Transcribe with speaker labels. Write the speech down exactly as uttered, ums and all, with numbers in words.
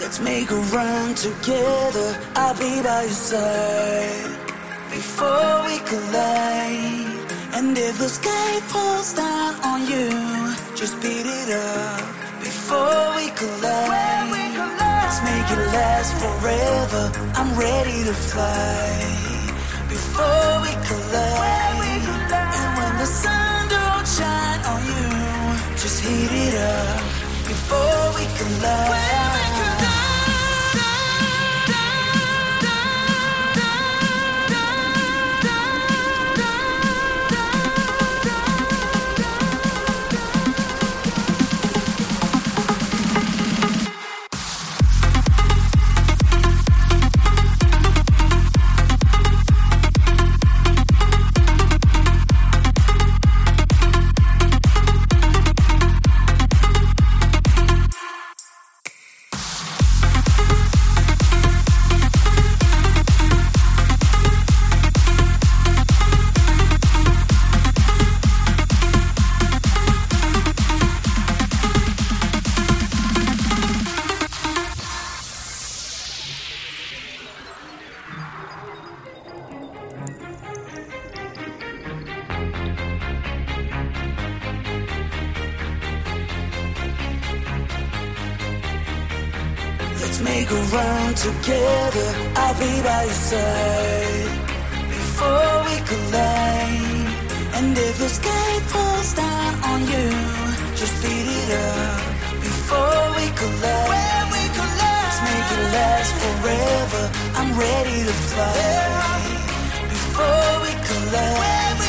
Speaker 1: Let's make a run together. I'll be by your side before we collide. And if the sky falls down on you, just beat it up before we collide. Let's make it last forever. I'm ready to fly before we collide. And when the sun don't shine on you, just heat it up before we collide. Let's make a run together. I'll be by your side before we collide. And if the sky falls down on you, just beat it up before we collide. When we collide, let's make it last forever. I'm ready to fly before we collide.